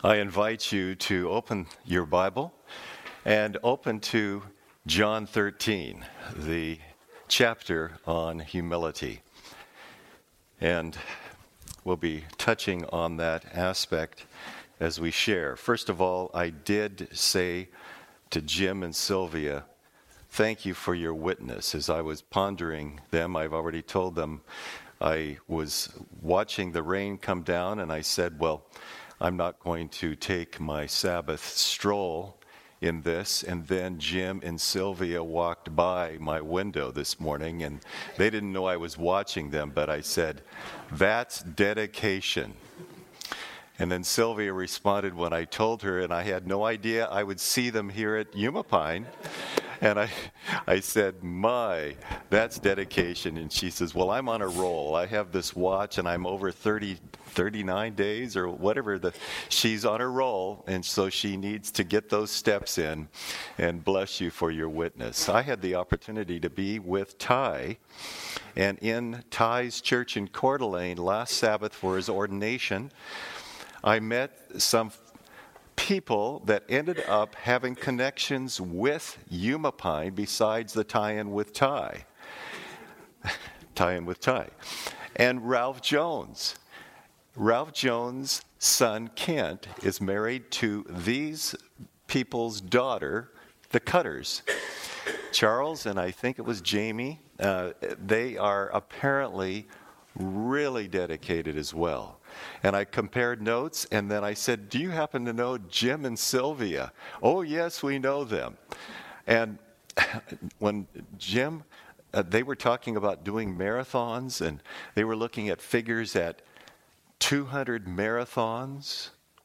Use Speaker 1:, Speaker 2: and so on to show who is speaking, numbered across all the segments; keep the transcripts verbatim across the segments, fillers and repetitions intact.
Speaker 1: I invite you to open your Bible and open to John thirteen, the chapter on humility. And we'll be touching on that aspect as we share. First of all, I did say to Jim and Sylvia, thank you for your witness. As I was pondering them, I've already told them I was watching the rain come down, and I said, well, I'm not going to take my Sabbath stroll in this. And then Jim and Sylvia walked by my window this morning, and they didn't know I was watching them, but I said, that's dedication. And then Sylvia responded when I told her, and I had no idea I would see them here at Yumapine. And I I said, my, that's dedication. And she says, well, I'm on a roll. I have this watch, and I'm over thirty, thirty-nine days or whatever. The, she's on a roll, and so she needs to get those steps in. And bless you for your witness. I had the opportunity to be with Ty, and in Ty's church in Coeur d'Alene last Sabbath for his ordination, I met some people that ended up having connections with Yumapine besides the tie-in with Ty. tie-in with Ty. And Ralph Jones. Ralph Jones' son, Kent, is married to these people's daughter, the Cutters. Charles and I think it was Jamie, uh, they are apparently really dedicated as well. And I compared notes, and then I said, do you happen to know Jim and Sylvia? Oh, yes, we know them. And when Jim, uh, they were talking about doing marathons, and they were looking at figures at two hundred marathons.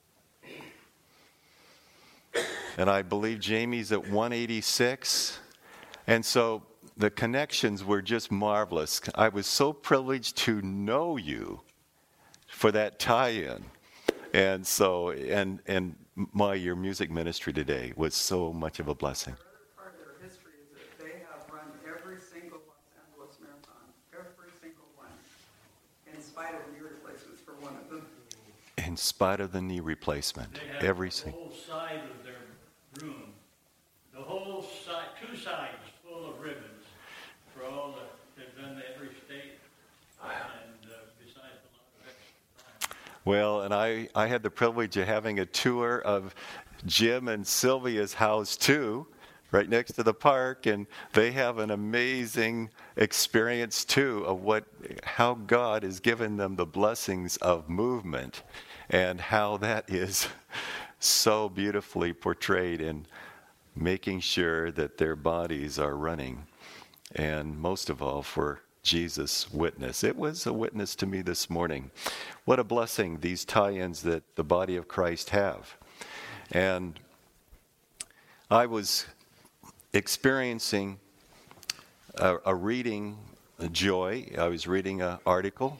Speaker 1: And I believe Jamie's at one eighty-six. And so the connections were just marvelous. I was so privileged to know you for that tie-in. And so, and and my, your music ministry today was so much of a blessing.
Speaker 2: The other part of their history is that they have run every single Los Angeles marathon, every single one, in spite of knee replacements for one of them.
Speaker 1: In spite of the knee replacement,
Speaker 3: They have
Speaker 1: every
Speaker 3: the
Speaker 1: single.
Speaker 3: whole side of their room, the whole side, two sides full of ribbons for all the, they've done every state, and uh, besides a lot of extra time.
Speaker 1: Well, and I, I had the privilege of having a tour of Jim and Sylvia's house too, right next to the park, and they have an amazing experience too of what how God has given them the blessings of movement, and how that is so beautifully portrayed in making sure that their bodies are running, and most of all for Jesus' witness. It was a witness to me this morning. What a blessing these tie-ins that the body of Christ have. And I was experiencing a, a reading a joy. I was reading an article,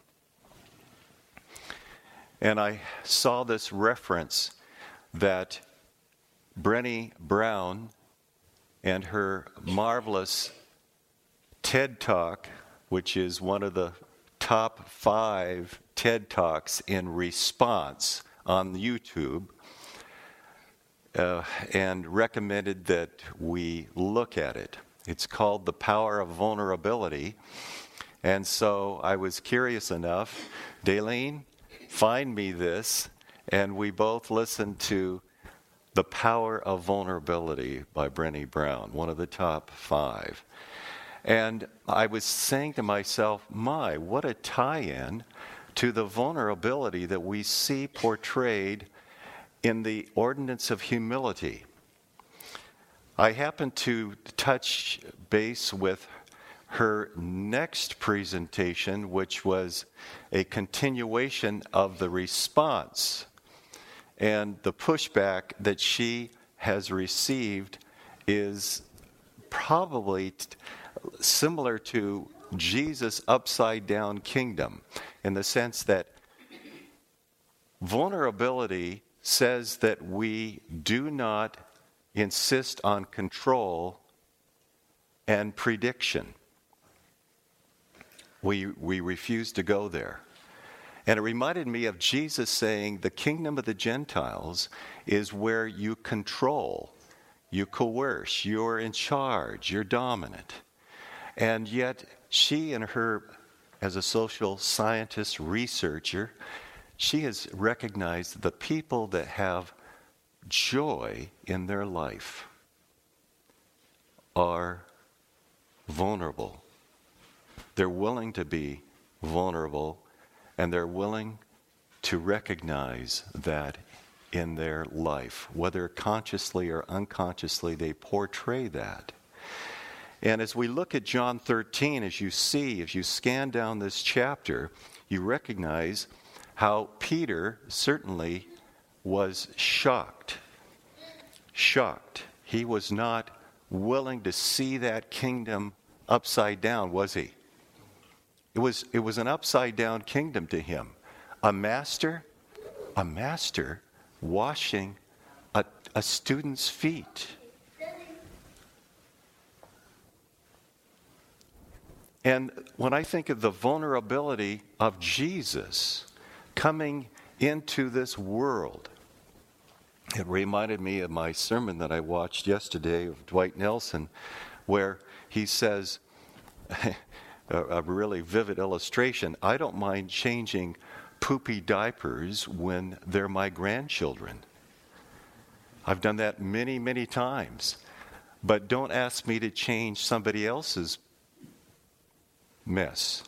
Speaker 1: and I saw this reference that Brené Brown and her marvelous TED Talk, which is one of the top five TED Talks in response on YouTube, uh, and recommended that we look at it. It's called The Power of Vulnerability. And so I was curious enough, Daylene, find me this, and we both listened to The Power of Vulnerability by Brené Brown, one of the top five. And I was saying to myself, my, what a tie-in to the vulnerability that we see portrayed in the ordinance of humility. I happened to touch base with her next presentation, which was a continuation of the response and the pushback that she has received is probably t- similar to Jesus' upside-down kingdom, in the sense that vulnerability says that we do not insist on control and prediction. We, we refuse to go there. And it reminded me of Jesus saying the kingdom of the Gentiles is where you control, you coerce, you're in charge, you're dominant. And yet she and her, as a social scientist, researcher, she has recognized the people that have joy in their life are vulnerable. They're willing to be vulnerable, and they're willing to recognize that in their life, whether consciously or unconsciously, they portray that. And as we look at John thirteen, as you see, as you scan down this chapter, you recognize how Peter certainly was shocked. Shocked. He was not willing to see that kingdom upside down, was he? It was, it was an upside down kingdom to him. A master, a master washing a, a student's feet. And when I think of the vulnerability of Jesus coming into this world, it reminded me of my sermon that I watched yesterday of Dwight Nelson, where he says, a, a really vivid illustration, I don't mind changing poopy diapers when they're my grandchildren. I've done that many, many times. But don't ask me to change somebody else's mess.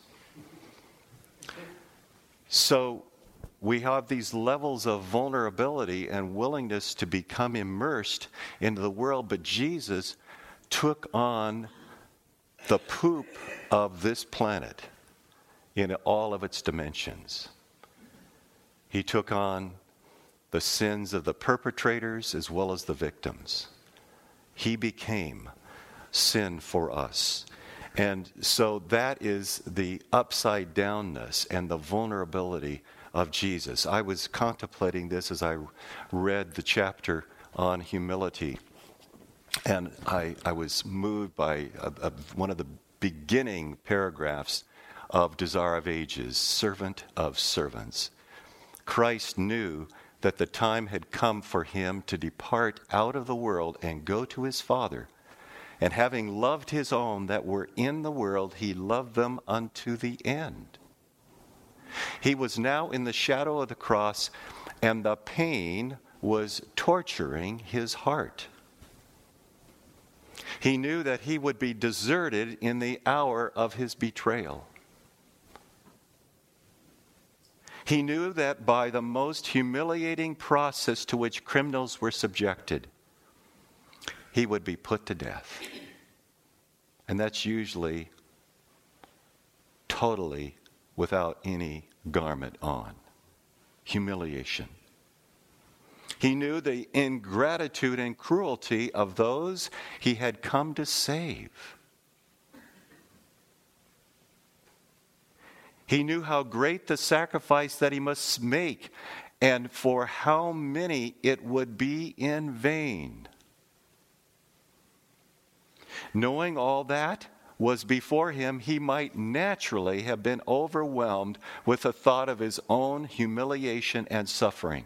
Speaker 1: So we have these levels of vulnerability and willingness to become immersed into the world, but Jesus took on the poop of this planet in all of its dimensions. He took on the sins of the perpetrators as well as the victims. He became sin for us. And so that is the upside downness and the vulnerability of Jesus. I was contemplating this as I read the chapter on humility, and I, I was moved by a, a, one of the beginning paragraphs of Desire of Ages, servant of servants. Christ knew that the time had come for him to depart out of the world and go to his Father. And having loved his own that were in the world, he loved them unto the end. He was now in the shadow of the cross, and the pain was torturing his heart. He knew that he would be deserted in the hour of his betrayal. He knew that by the most humiliating process to which criminals were subjected, he would be put to death. And that's usually totally without any garment on. Humiliation. He knew the ingratitude and cruelty of those he had come to save. He knew how great the sacrifice that he must make, and for how many it would be in vain. Knowing all that was before him, he might naturally have been overwhelmed with the thought of his own humiliation and suffering.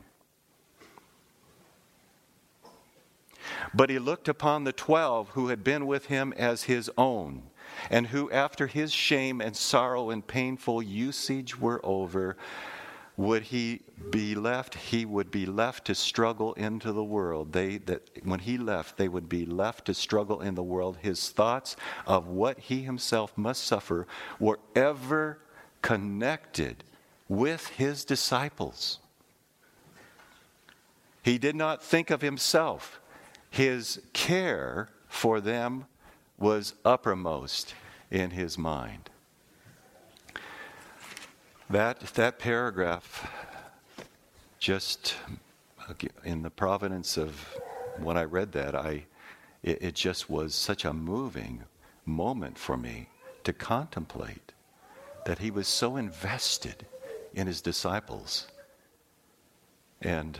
Speaker 1: But he looked upon the twelve who had been with him as his own, and who, after his shame and sorrow and painful usage were over, would he be left, he would be left to struggle into the world. They that when he left, they would be left to struggle in the world. His thoughts of what he himself must suffer were ever connected with his disciples. He did not think of himself. His care for them was uppermost in his mind. That that paragraph, just in the providence of when I read that, I it, it just was such a moving moment for me to contemplate that he was so invested in his disciples. And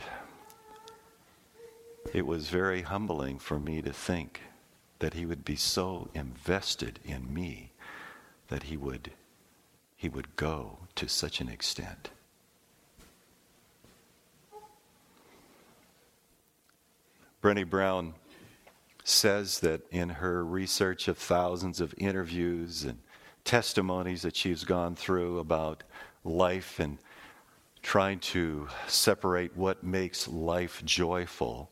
Speaker 1: it was very humbling for me to think that he would be so invested in me that he would he would go to such an extent Brené Brown says that in her research of thousands of interviews and testimonies that she's gone through about life and trying to separate what makes life joyful,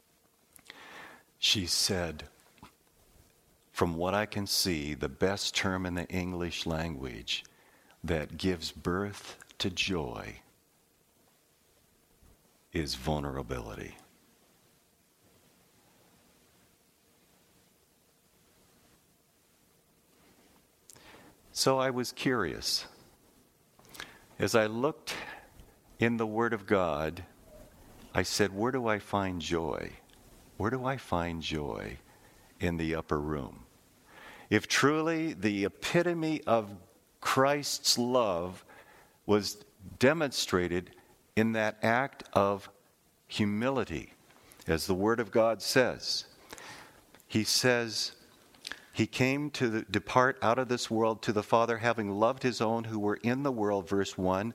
Speaker 1: she said, from what I can see, the best term in the English language that gives birth to joy is vulnerability. So I was curious. As I looked in the Word of God, I said, where do I find joy? Where do I find joy in the upper room? If truly the epitome of Christ's love was demonstrated in that act of humility, as the Word of God says, he says, he came to the, depart out of this world to the Father, having loved his own who were in the world, verse one.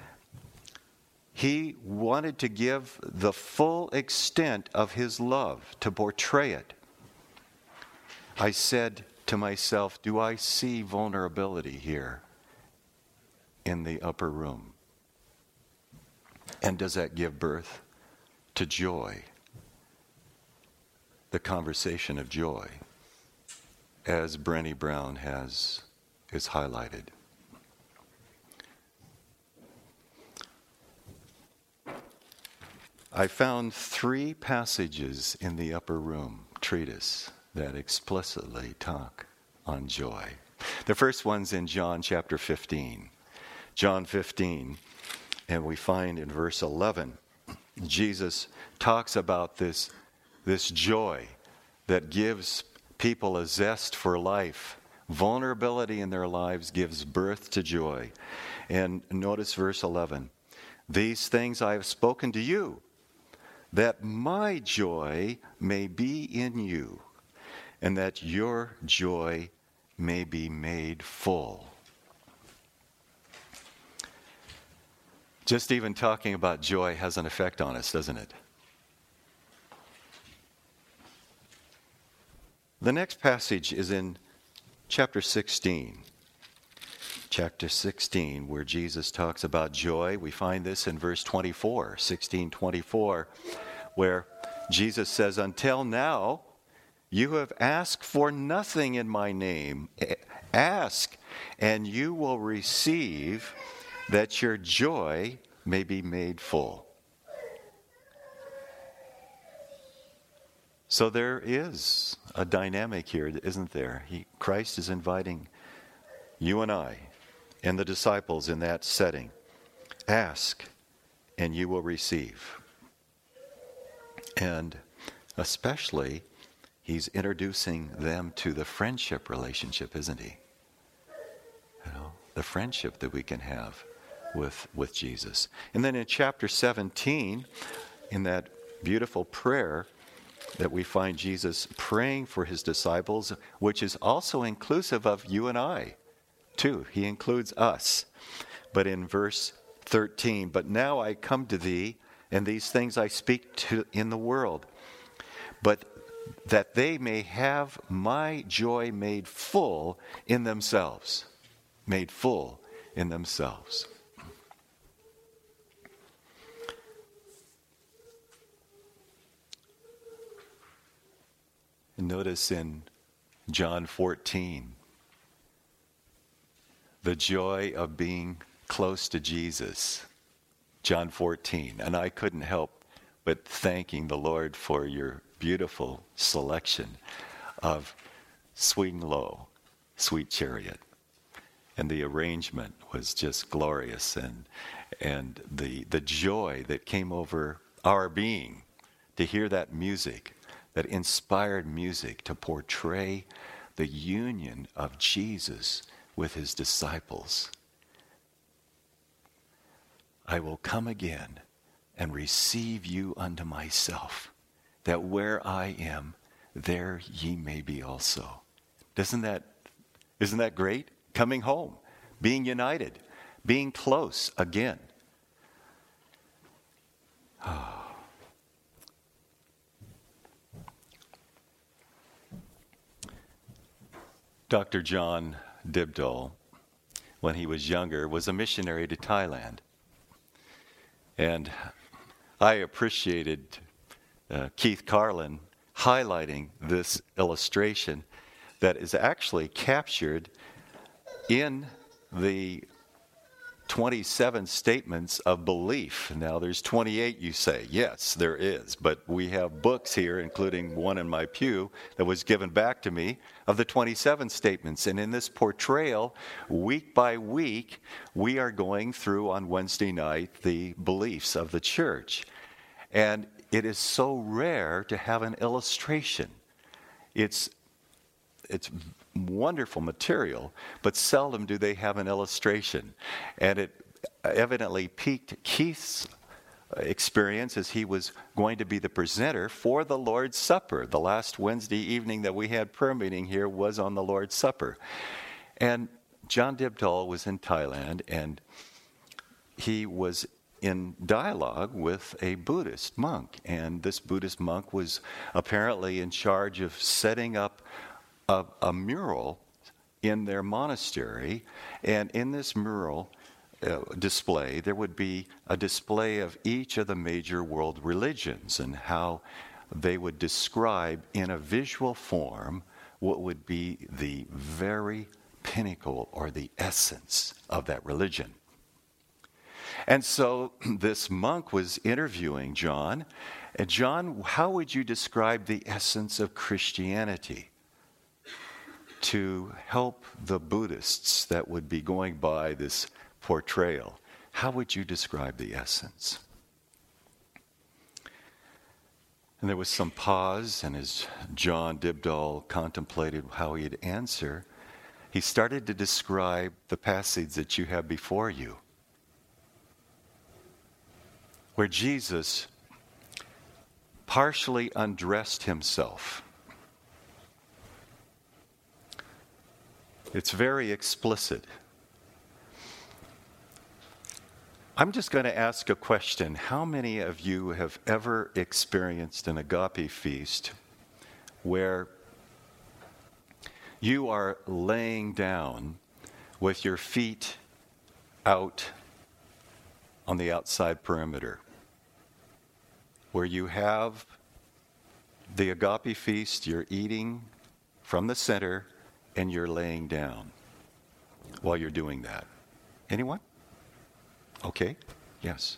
Speaker 1: He wanted to give the full extent of his love, to portray it. I said to myself, do I see vulnerability here in the upper room? And does that give birth to joy? The conversation of joy, as Brené Brown has is highlighted. I found three passages in the Upper Room treatise that explicitly talk on joy. The first one's in John chapter fifteen. John fifteen, and we find in verse eleven, Jesus talks about this, this joy that gives people a zest for life. Vulnerability in their lives gives birth to joy. And notice verse eleven. These things I have spoken to you, that my joy may be in you, and that your joy may be made full. Just even talking about joy has an effect on us, doesn't it? The next passage is in chapter sixteen. Chapter sixteen, where Jesus talks about joy. We find this in verse twenty-four, sixteen twenty-four, where Jesus says, until now, you have asked for nothing in my name. Ask, and you will receive, that your joy may be made full. So there is a dynamic here, isn't there? He, Christ is inviting you and I and the disciples in that setting. Ask, and you will receive. And especially, he's introducing them to the friendship relationship, isn't he? You know, the friendship that we can have with, with Jesus. And then in chapter seventeen, in that beautiful prayer, that we find Jesus praying for his disciples, which is also inclusive of you and I, too. He includes us. But in verse thirteen, but now I come to thee, and these things I speak to in the world, but that they may have my joy made full in themselves. Made full in themselves. Notice in John fourteen, the joy of being close to Jesus. John fourteen. And I couldn't help but thanking the Lord for your beautiful selection of Swing Low, Sweet Chariot. And the arrangement was just glorious, and and the the joy that came over our being to hear that music, that inspired music to portray the union of Jesus with his disciples. I will come again and receive you unto myself, that where I am, there ye may be also. Doesn't that, isn't that great? Coming home, being united, being close again. Oh. Doctor John Dibdall, when he was younger, was a missionary to Thailand. And I appreciated uh, Keith Carlin highlighting this illustration that is actually captured in the twenty-seven statements of belief. Now, there's twenty-eight, you say. Yes, there is. But we have books here, including one in my pew that was given back to me, of the twenty-seven statements. And in this portrayal, week by week, we are going through on Wednesday night the beliefs of the church. And it is so rare to have an illustration. It's it's wonderful material, but seldom do they have an illustration. And it evidently piqued Keith's experience as he was going to be the presenter for the Lord's Supper. The last Wednesday evening that we had prayer meeting here was on the Lord's Supper. And John Dibdall was in Thailand, and he was in dialogue with a Buddhist monk. And this Buddhist monk was apparently in charge of setting up a, a mural in their monastery. And in this mural uh, display, there would be a display of each of the major world religions and how they would describe in a visual form what would be the very pinnacle or the essence of that religion. And so this monk was interviewing John. And John, how would you describe the essence of Christianity to help the Buddhists that would be going by this portrayal? How would you describe the essence? And there was some pause, and as John Dibdall contemplated how he'd answer, he started to describe the passage that you have before you, where Jesus partially undressed himself. It's very explicit. I'm just going to ask a question. How many of you have ever experienced an agape feast where you are laying down with your feet out on the outside perimeter, where you have the agape feast, you're eating from the center, and you're laying down while you're doing that? Anyone? Okay. Yes.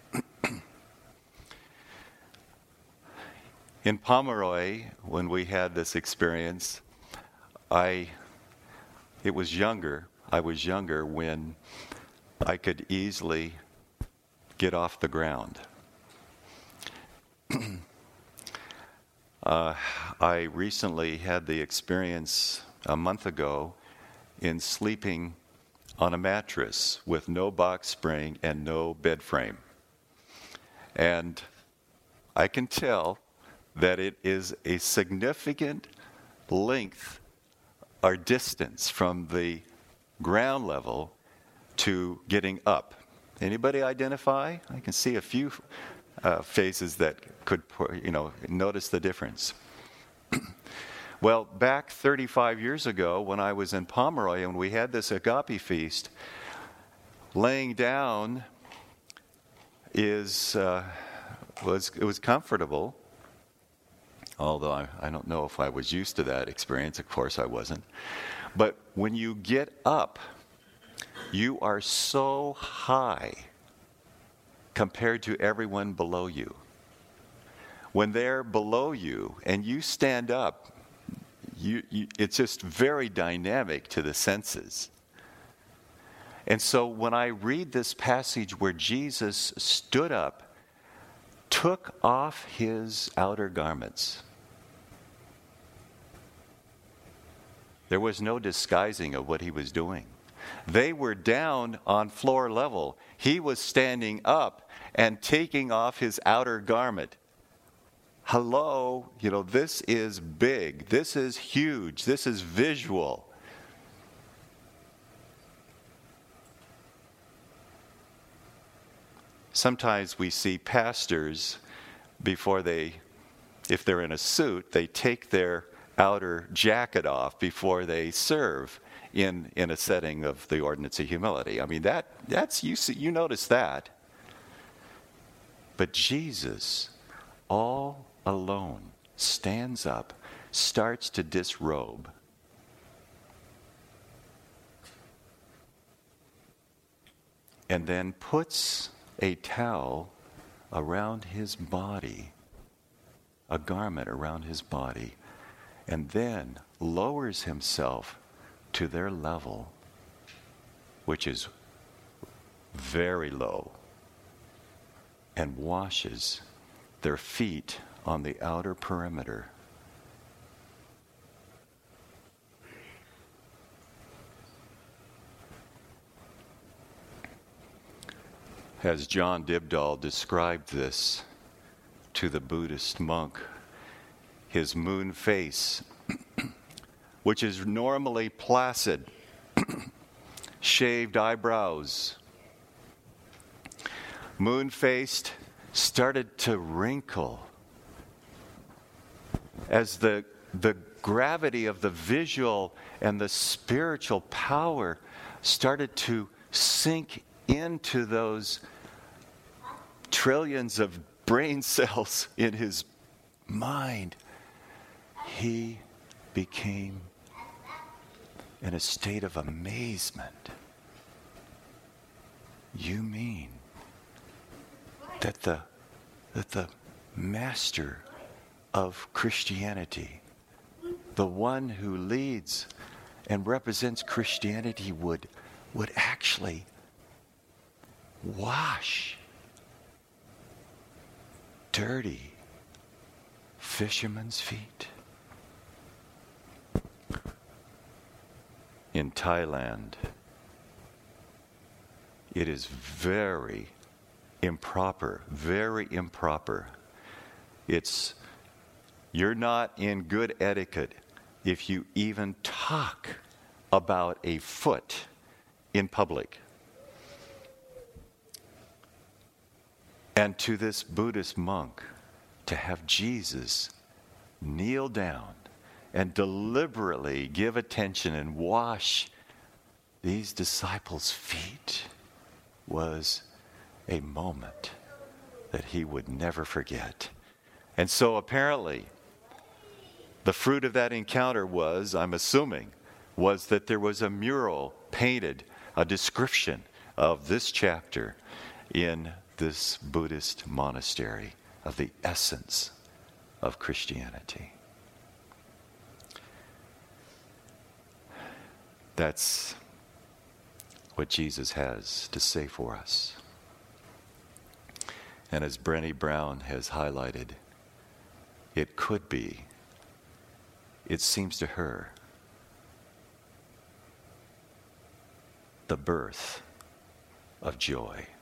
Speaker 1: In Pomeroy, when we had this experience, I, it was younger, I was younger when I could easily get off the ground. uh, I recently had the experience a month ago in sleeping on a mattress with no box spring and no bed frame. And I can tell that it is a significant length or distance from the ground level to getting up. Anybody identify? I can see a few uh, faces that could, you know, notice the difference. Well, back thirty-five years ago, when I was in Pomeroy and we had this agape feast, laying down is uh, was it was comfortable. Although I, I don't know if I was used to that experience. Of course, I wasn't. But when you get up, you are so high compared to everyone below you. When they're below you and you stand up, You, you, it's just very dynamic to the senses. And so when I read this passage where Jesus stood up, took off his outer garments, there was no disguising of what he was doing. They were down on floor level. He was standing up and taking off his outer garment. Hello, you know, this is big. This is huge. This is visual. Sometimes we see pastors, before they, if they're in a suit, they take their outer jacket off before they serve in, in a setting of the ordinance of humility. I mean, that that's you see, you notice that. But Jesus, all alone, stands up, starts to disrobe. And then puts a towel around his body, a garment around his body, and then lowers himself to their level, which is very low, and washes their feet on the outer perimeter. As John Dibdall described this to the Buddhist monk, his moon face, which is normally placid, shaved eyebrows, moon-faced, started to wrinkle as the, the gravity of the visual and the spiritual power started to sink into those trillions of brain cells in his mind. He became in a state of amazement. You mean that the that the master of Christianity, the one who leads and represents Christianity, would would actually wash dirty fishermen's feet? In Thailand, it is very improper, very improper. It's, you're not in good etiquette if you even talk about a foot in public. And to this Buddhist monk, to have Jesus kneel down and deliberately give attention and wash these disciples' feet was a moment that he would never forget. And so apparently, the fruit of that encounter was, I'm assuming, was that there was a mural painted, a description of this chapter in this Buddhist monastery of the essence of Christianity. That's what Jesus has to say for us. And as Brené Brown has highlighted, it could be, it seems to her, the birth of joy.